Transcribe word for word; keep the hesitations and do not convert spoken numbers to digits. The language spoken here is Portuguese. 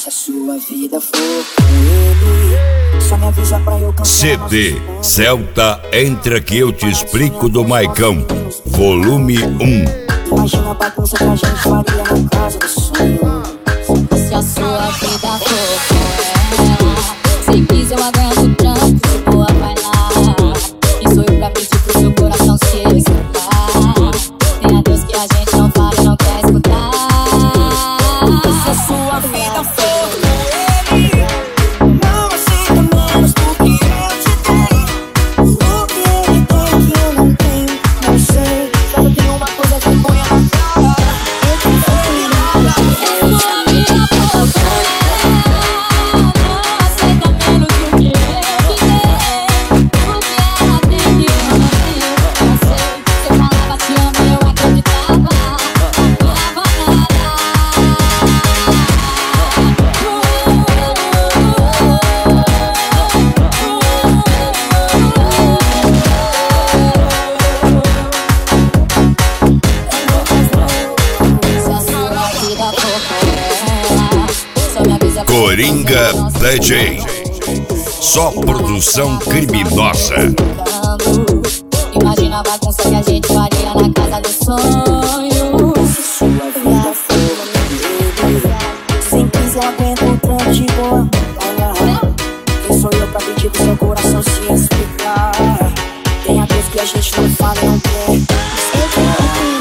Se a sua vida for com ele, só me avisa pra eu cantar. C D Celta Entra Que Eu Te Explico do Maicão, volume um. Imagina a bagunça que a gente faria na casa do sonho. Se a sua vida for com ela, se quiser eu aguento o tranco, de boa vai lá. E sou eu pra pedir pro seu coração se excitar. Tem a Deus que a gente não fala e não quer escutar. Se a sua vida for com ele, não aceita menos do que eu te dei. O que ele tem que eu não tenho, não sei. Só que tem uma coisa que põe a cara. Eu te fui nada. Se a sua vida for com ela, não aceita menos do que eu te dei. O que ela tem que eu não tenho, não sei. Você falava te amo, eu acreditava. Não falava nada. Coringa D J, só produção criminosa. Imagina a bagunça que a gente faria na casa dos sonhos. Se sua vida for com ele, sem crise eu aguento o tranco de boa. Quem sou eu pra pedir pro seu coração se explicar? Tem a Deus que a gente não fala e não quer. Eu te amo.